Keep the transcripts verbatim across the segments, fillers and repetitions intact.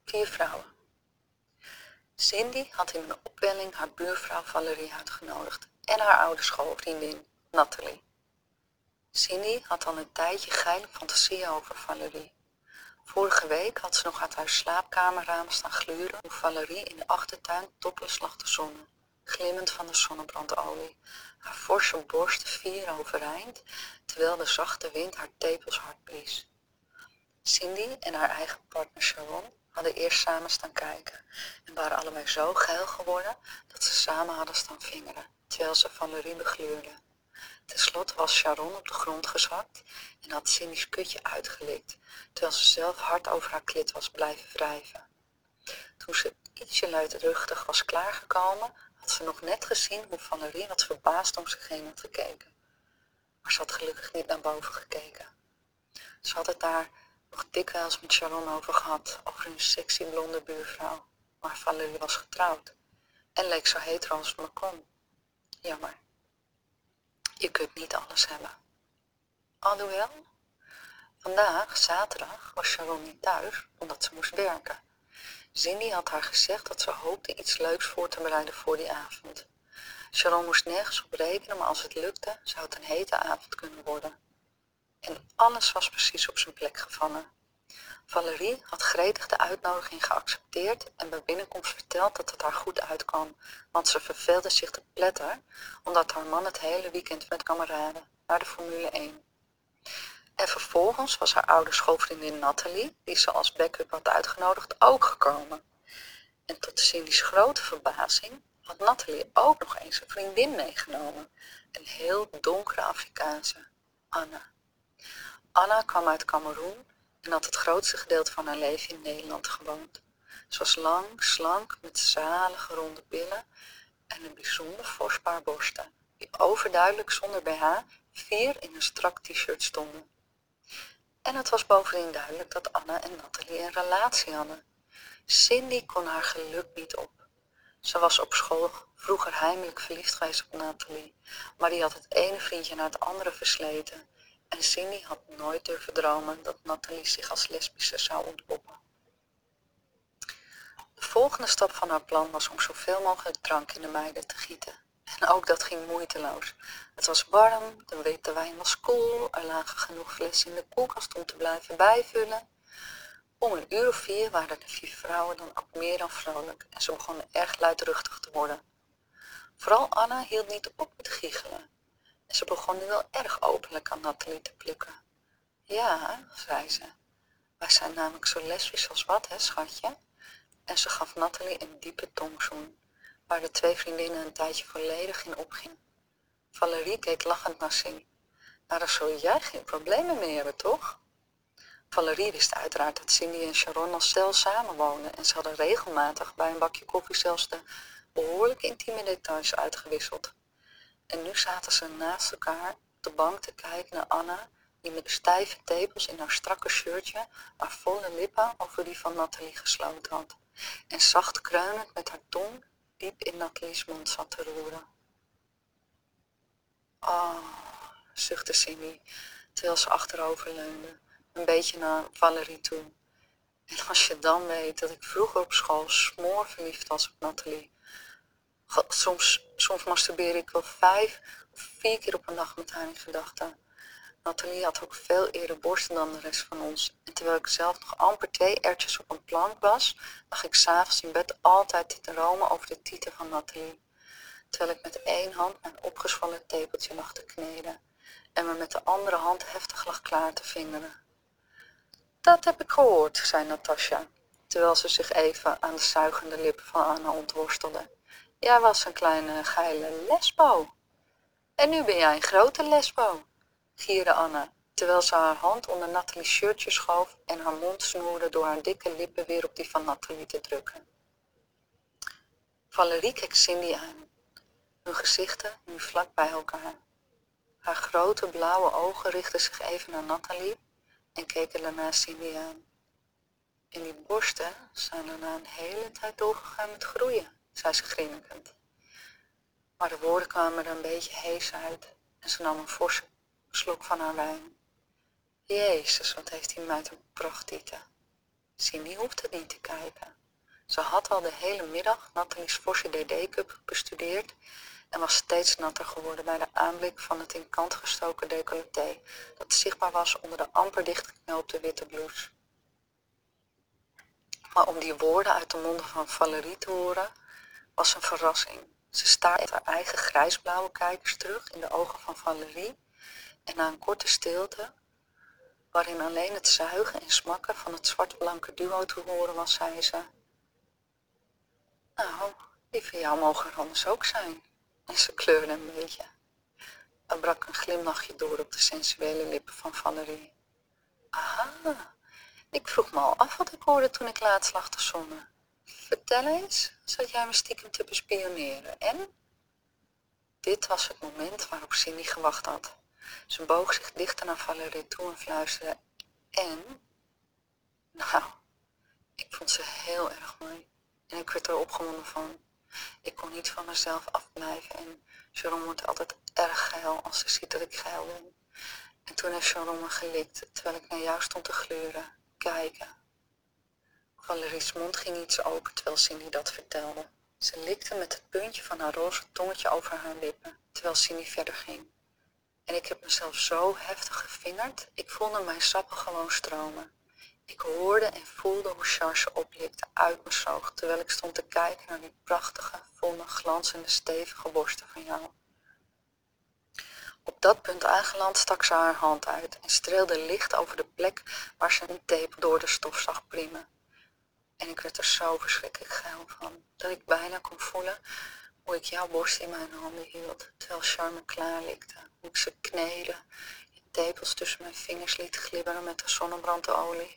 Vier vrouwen. Cindy had in een opwelling haar buurvrouw Valerie uitgenodigd en haar oude schoolvriendin Nathalie. Cindy had al een tijdje geile fantasieën over Valerie. Vorige week had ze nog uit haar slaapkamerramen staan gluren hoe Valerie in de achtertuin topless lag te zonnen, glimmend van de zonnebrandolie, haar forse borsten fier overeind, terwijl de zachte wind haar tepels hard blies. Cindy en haar eigen partner Sharon hadden eerst samen staan kijken en waren allebei zo geil geworden dat ze samen hadden staan vingeren, terwijl ze Valerie begluurden. Ten slotte was Sharon op de grond gezakt en had Cindy's kutje uitgelikt, terwijl ze zelf hard over haar klit was blijven wrijven. Toen ze ietsje luidruchtig was klaargekomen, had ze nog net gezien hoe Valerie wat verbaasd om zich heen had gekeken. Maar ze had gelukkig niet naar boven gekeken. Ze had het daar nog dikwijls met Sharon over gehad, over hun sexy blonde buurvrouw. Maar Valerie was getrouwd en leek zo hetero als het maar kon. Jammer. Je kunt niet alles hebben. Alhoewel, vandaag, zaterdag, was Sharon niet thuis omdat ze moest werken. Cindy had haar gezegd dat ze hoopte iets leuks voor te bereiden voor die avond. Sharon moest nergens op rekenen, maar als het lukte, zou het een hete avond kunnen worden. En alles was precies op zijn plek gevallen. Valerie had gretig de uitnodiging geaccepteerd en bij binnenkomst verteld dat het haar goed uitkwam, want ze verveelde zich te pletter, omdat haar man het hele weekend met kameraden naar de Formule één. En vervolgens was haar oude schoolvriendin Nathalie, die ze als backup had uitgenodigd, ook gekomen. En tot Cindy's grote verbazing had Nathalie ook nog eens een vriendin meegenomen, een heel donkere Afrikaanse, Anna. Anna kwam uit Kameroen en had het grootste gedeelte van haar leven in Nederland gewoond. Ze was lang, slank, met zalige ronde billen en een bijzonder fors paar borsten, die overduidelijk zonder B H vier in een strak t-shirt stonden. En het was bovendien duidelijk dat Anna en Nathalie een relatie hadden. Cindy kon haar geluk niet op. Ze was op school vroeger heimelijk verliefd geweest op Nathalie, maar die had het ene vriendje na het andere versleten. En Cindy had nooit durven dromen dat Nathalie zich als lesbische zou ontpoppen. De volgende stap van haar plan was om zoveel mogelijk drank in de meiden te gieten. En ook dat ging moeiteloos. Het was warm, de witte wijn was koel, er lagen genoeg flessen in de koelkast om te blijven bijvullen. Om een uur of vier waren de vier vrouwen dan ook meer dan vrolijk en ze begonnen erg luidruchtig te worden. Vooral Anna hield niet op met giechelen. En ze begon nu wel erg openlijk aan Nathalie te plukken. Ja, zei ze, wij zijn namelijk zo lesbisch als wat, hè, schatje? En ze gaf Nathalie een diepe tongzoen, waar de twee vriendinnen een tijdje volledig in opgingen. Valerie keek lachend naar Cindy. Nou, daar zul jij geen problemen mee hebben, toch? Valerie wist uiteraard dat Cindy en Sharon als stel samenwoonden en ze hadden regelmatig bij een bakje koffie zelfs de behoorlijk intieme details uitgewisseld. En nu zaten ze naast elkaar op de bank te kijken naar Anna, die met de stijve tepels in haar strakke shirtje haar volle lippen over die van Nathalie gesloten had. En zacht kreunend met haar tong diep in Nathalie's mond zat te roeren. Oh, zuchtte Cindy, terwijl ze achterover leunde, een beetje naar Valerie toe. En als je dan weet dat ik vroeger op school smoorverliefd was op Nathalie. Soms, soms masturbeer ik wel vijf of vier keer op een dag met haar in gedachten. Nathalie had ook veel eerder borsten dan de rest van ons. En terwijl ik zelf nog amper twee erwtjes op een plank was, lag ik s'avonds in bed altijd te dromen over de tieten van Nathalie. Terwijl ik met één hand mijn opgezwollen tepeltje lag te kneden en me met de andere hand heftig lag klaar te vingeren. Dat heb ik gehoord, zei Natasja, terwijl ze zich even aan de zuigende lippen van Anna ontworstelde. Jij was een kleine geile lesbo. En nu ben jij een grote lesbo, gierde Anna, terwijl ze haar hand onder Nathalie's shirtje schoof en haar mond snoerde door haar dikke lippen weer op die van Nathalie te drukken. Valerie keek Cindy aan, hun gezichten nu vlak bij elkaar. Haar grote blauwe ogen richtten zich even naar Nathalie en keken daarna Cindy aan. En die borsten zijn er na een hele tijd doorgegaan met groeien, zei ze grinnikend. Maar de woorden kwamen er een beetje hees uit en ze nam een forse slok van haar wijn. Jezus, wat heeft die meid een prachttieten. Cindy hoefde niet te kijken. Ze had al de hele middag Nathalie's forse D D-cup bestudeerd en was steeds natter geworden bij de aanblik van het in kant gestoken decolleté dat zichtbaar was onder de amper dichtgeknoopte witte blouse. Maar om die woorden uit de monden van Valerie te horen, was een verrassing. Ze staarde haar eigen grijsblauwe kijkers terug in de ogen van Valerie en na een korte stilte, waarin alleen het zuigen en smakken van het zwart-blanke duo te horen was, zei ze: "Nou, die van jou mogen er anders ook zijn." En ze kleurde een beetje. Er brak een glimlachje door op de sensuele lippen van Valerie. "Aha, ik vroeg me al af wat ik hoorde toen ik laatst lag te zonnen. Vertel eens, zat jij me stiekem te bespioneren, en?" Dit was het moment waarop Cindy gewacht had. Ze boog zich dichter naar Valerie toe en fluisterde: "En?" Nou, ik vond ze heel erg mooi en ik werd er opgewonden van. Ik kon niet van mezelf afblijven en Jerome wordt altijd erg geil als ze ziet dat ik geil ben. En toen heeft Jerome me gelikt, terwijl ik naar jou stond te gluren, kijken. Valerie's mond ging iets open terwijl Cindy dat vertelde. Ze likte met het puntje van haar roze tongetje over haar lippen, terwijl Cindy verder ging. En ik heb mezelf zo heftig gevingerd, ik voelde mijn sappen gewoon stromen. Ik hoorde en voelde hoe Charles oplikte uit me zoog, terwijl ik stond te kijken naar die prachtige, volle, glanzende, stevige borsten van jou. Op dat punt aangeland stak ze haar hand uit en streelde licht over de plek waar ze een tepel door de stof zag priemen. En ik werd er zo verschrikkelijk geil van, dat ik bijna kon voelen hoe ik jouw borst in mijn handen hield, terwijl Charles me klaarlikte, hoe ik ze kneedde, je tepels tussen mijn vingers liet glibberen met de zonnebrandolie.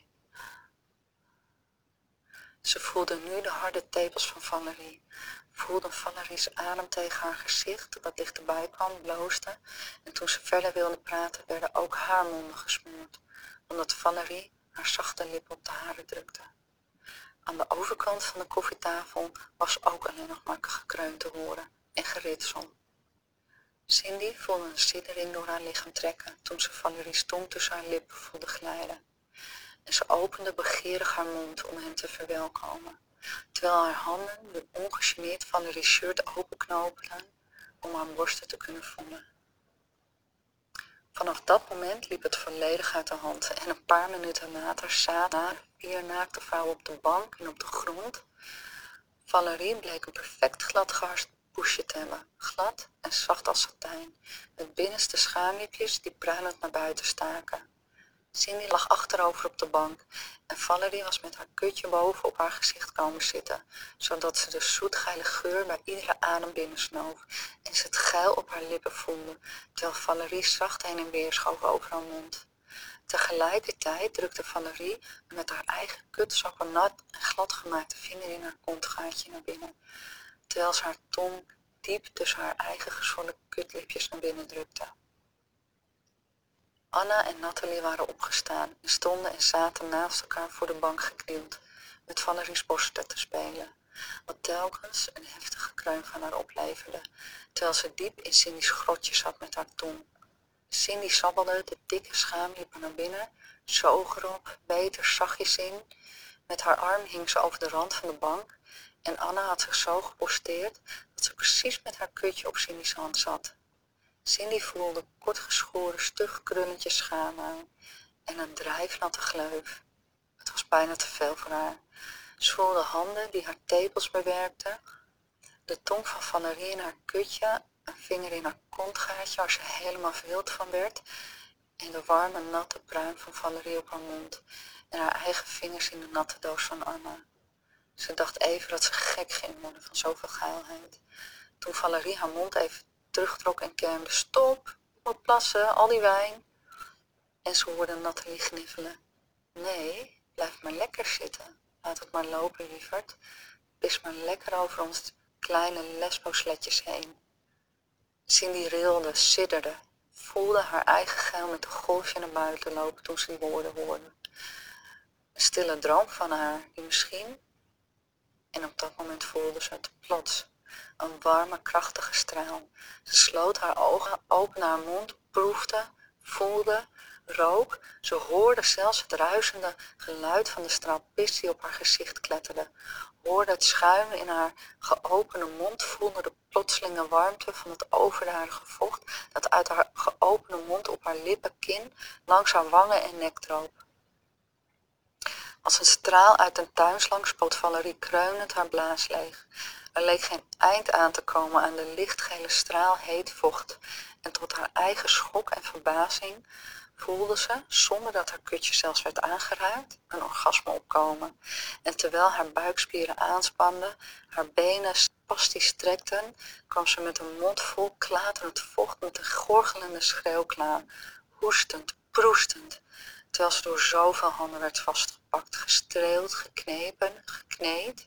Ze voelde nu de harde tepels van Valerie, voelde Valerie's adem tegen haar gezicht dat dichterbij kwam, bloosde, en toen ze verder wilde praten werden ook haar monden gesmoord, omdat Valerie haar zachte lippen op de hare drukte. Aan de overkant van de koffietafel was ook alleen nog maar gekreun te horen en geritsel. Cindy voelde een siddering door haar lichaam trekken toen ze Valerie's tong tussen haar lippen voelde glijden. En ze opende begeerig haar mond om hem te verwelkomen, terwijl haar handen nu ongegeneerd Valerie's shirt openknopelden om haar borsten te kunnen voelen. Vanaf dat moment liep het volledig uit de hand en een paar minuten later zaten vier naakte vrouwen op de bank en op de grond. Valerie bleek een perfect glad geharst poesje te hebben, glad en zacht als satijn, met binnenste schaamlipjes die pruilend naar buiten staken. Cindy lag achterover op de bank en Valerie was met haar kutje boven op haar gezicht komen zitten, zodat ze de zoetgeile geur bij iedere adem binnensnoof en ze het geil op haar lippen voelde, terwijl Valerie zacht heen en weer schoof over haar mond. Tegelijkertijd drukte Valerie met haar eigen kutzakken nat en glad gemaakte vinger in haar kontgaatje naar binnen, terwijl ze haar tong diep tussen haar eigen gezwollen kutlipjes naar binnen drukte. Anna en Nathalie waren opgestaan en stonden en zaten naast elkaar voor de bank geknield, met Valerie's borsten te spelen, wat telkens een heftige kreun van haar opleverde, terwijl ze diep in Cindy's grotje zat met haar tong. Cindy sabbelde de dikke schaamlippen naar binnen, zoog erop, beet er zachtjes in. Met haar arm hing ze over de rand van de bank en Anna had zich zo geposteerd dat ze precies met haar kutje op Cindy's hand zat. Cindy voelde kortgeschoren, stug krulletje schaam aan en een drijfnatte gleuf. Het was bijna te veel voor haar. Ze voelde handen die haar tepels bewerkten, de tong van Valerie in haar kutje, een vinger in haar kontgaatje waar ze helemaal wild van werd en de warme, natte pruim van Valerie op haar mond en haar eigen vingers in de natte doos van Anna. Ze dacht even dat ze gek ging worden van zoveel geilheid. Toen Valerie haar mond even terugtrok en kermde: "Stop, ik moet plassen, al die wijn." En ze hoorde Nathalie gniffelen: "Nee, blijf maar lekker zitten. Laat het maar lopen, lieverd. Pis maar lekker over ons kleine lesbosletjes heen." Cindy rilde, sidderde, voelde haar eigen geil met een golfje naar buiten lopen toen ze die woorden hoorde. Een stille droom van haar, die misschien, en op dat moment voelde ze het plots, een warme, krachtige straal. Ze sloot haar ogen, opende haar mond, proefde, voelde, rook, ze hoorde zelfs het ruisende geluid van de straal pis die op haar gezicht kletterde, hoorde het schuim in haar geopende mond, voelde de plotselinge warmte van het overdadige vocht dat uit haar geopende mond op haar lippen, kin, langs haar wangen en nek droop. Als een straal uit een tuinslang spoot Valerie kreunend haar blaas leeg. Er leek geen eind aan te komen aan de lichtgele straal heet vocht en tot haar eigen schok en verbazing voelde ze, zonder dat haar kutje zelfs werd aangeraakt, een orgasme opkomen. En terwijl haar buikspieren aanspanden, haar benen spastisch strekten, kwam ze met een mond vol klaterend vocht met een gorgelende schreeuw klaar, hoestend, proestend, terwijl ze door zoveel handen werd vastgepakt, gestreeld, geknepen, gekneed.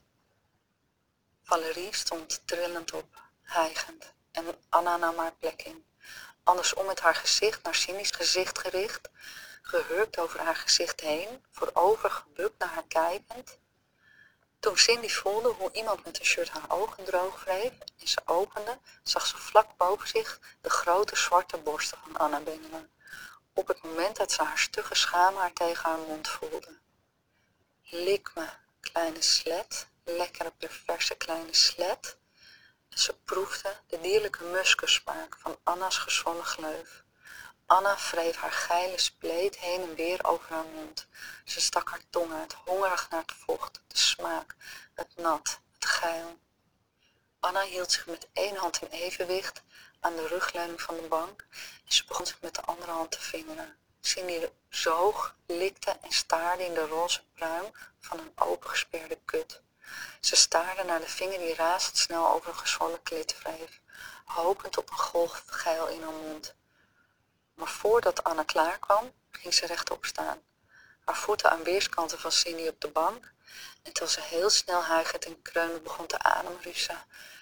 Valerie stond trillend op, hijgend, en Anna nam haar plek in. Andersom met haar gezicht naar Cindy's gezicht gericht, gehurkt over haar gezicht heen, voorover gebukt naar haar kijkend. Toen Cindy voelde hoe iemand met een shirt haar ogen droog wreef en ze opende, zag ze vlak boven zich de grote zwarte borsten van Anna bengelen, op het moment dat ze haar stugge schaamhaar tegen haar mond voelde. Lik me, kleine slet, lekkere perverse kleine slet. Ze proefde de dierlijke muskussmaak van Anna's gezwonnen gleuf. Anna wreef haar geile spleet heen en weer over haar mond. Ze stak haar tong uit, hongerig naar het vocht, de smaak, het nat, het geil. Anna hield zich met één hand in evenwicht aan de rugleuning van de bank en ze begon zich met de andere hand te vingeren. Cindy zoog, likte en staarde in de roze pruim van een opengesperde kut. Ze staarde naar de vinger die razendsnel over een gezwollen klit wreef, hopend op een golf geil in haar mond. Maar voordat Anna klaar kwam, ging ze rechtop staan, haar voeten aan weerskanten van Cindy op de bank, en terwijl ze heel snel hijgend en kreunend begon te ademen, riep ze: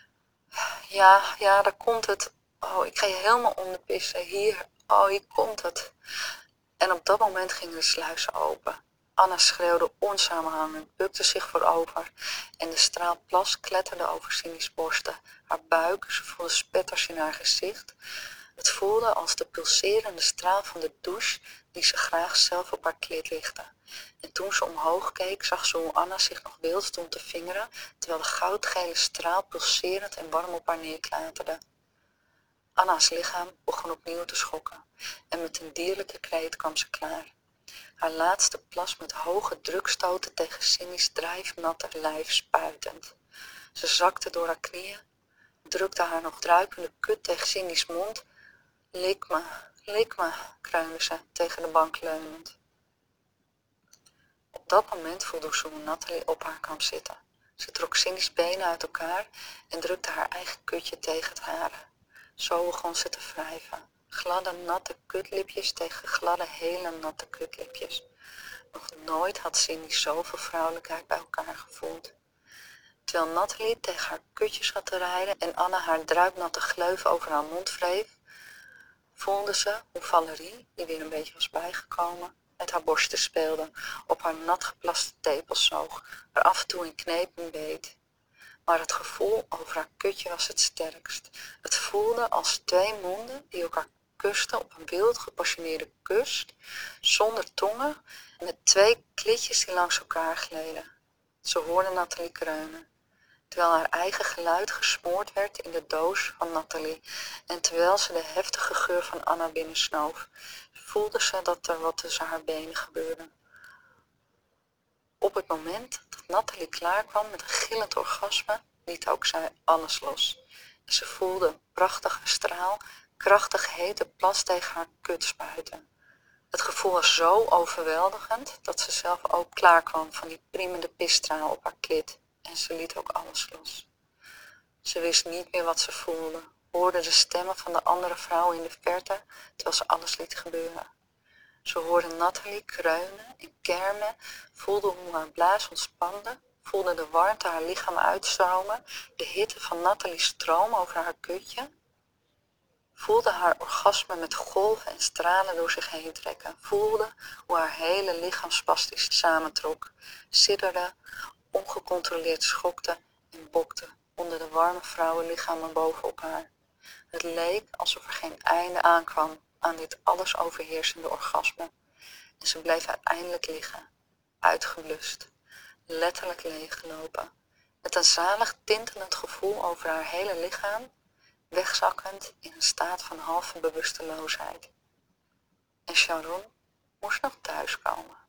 Ja, ja, daar komt het. Oh, ik ga je helemaal onderpissen. Hier, oh, hier komt het. En op dat moment gingen de sluizen open. Anna schreeuwde onsamenhangend, bukte zich voorover en de straal plas kletterde over Cindy's borsten, haar buik, ze voelde spetters in haar gezicht. Het voelde als de pulserende straal van de douche die ze graag zelf op haar klit lichtte. En toen ze omhoog keek, zag ze hoe Anna zich nog wild stond te vingeren, terwijl de goudgele straal pulserend en warm op haar neerklaterde. Anna's lichaam begon opnieuw te schokken en met een dierlijke kreet kwam ze klaar. Haar laatste plas met hoge drukstoten tegen Cindy's drijfnatte lijf spuitend. Ze zakte door haar knieën, drukte haar nog druipende kut tegen Cindy's mond. Lik me, lik me, kreunde ze, tegen de bank leunend. Op dat moment voelde ze hoe Nathalie op haar kwam zitten. Ze trok Cindy's benen uit elkaar en drukte haar eigen kutje tegen het hare. Zo begon ze te wrijven. Gladde, natte kutlipjes tegen gladde, hele natte kutlipjes. Nog nooit had Cindy zoveel vrouwelijkheid bij elkaar gevoeld. Terwijl Nathalie tegen haar kutjes zat te rijden en Anna haar druipnatte gleuf over haar mond wreef, voelde ze hoe Valerie, die weer een beetje was bijgekomen, met haar borsten speelde, op haar nat geplaste tepels zoog, er af en toe in kneep en beet. Maar het gevoel over haar kutje was het sterkst. Het voelde als twee monden die elkaar kusten op een wild gepassioneerde kus, zonder tongen en met twee klitjes die langs elkaar gleden. Ze hoorde Nathalie kreunen, terwijl haar eigen geluid gesmoord werd in de doos van Nathalie en terwijl ze de heftige geur van Anna binnensnoof, voelde ze dat er wat tussen haar benen gebeurde. Op het moment dat Nathalie klaarkwam met een gillend orgasme, liet ook zij alles los. En ze voelde een prachtige straal, krachtig hete plas tegen haar kut spuiten. Het gevoel was zo overweldigend dat ze zelf ook klaarkwam van die priemende pisstraal op haar klit. En ze liet ook alles los. Ze wist niet meer wat ze voelde, hoorde de stemmen van de andere vrouwen in de verte, terwijl ze alles liet gebeuren. Ze hoorde Nathalie kreunen en kermen, voelde hoe haar blaas ontspande, voelde de warmte haar lichaam uitstromen, de hitte van Nathalie's stroom over haar kutje, voelde haar orgasme met golven en stralen door zich heen trekken, voelde hoe haar hele lichaam spastisch samentrok, sidderde, ongecontroleerd schokte en bokte onder de warme vrouwenlichamen bovenop haar. Het leek alsof er geen einde aankwam aan dit alles overheersende orgasme en ze bleef uiteindelijk liggen, uitgeblust, letterlijk leeggelopen, met een zalig tintelend gevoel over haar hele lichaam, wegzakkend in een staat van halve bewusteloosheid. En Sharon moest nog thuiskomen.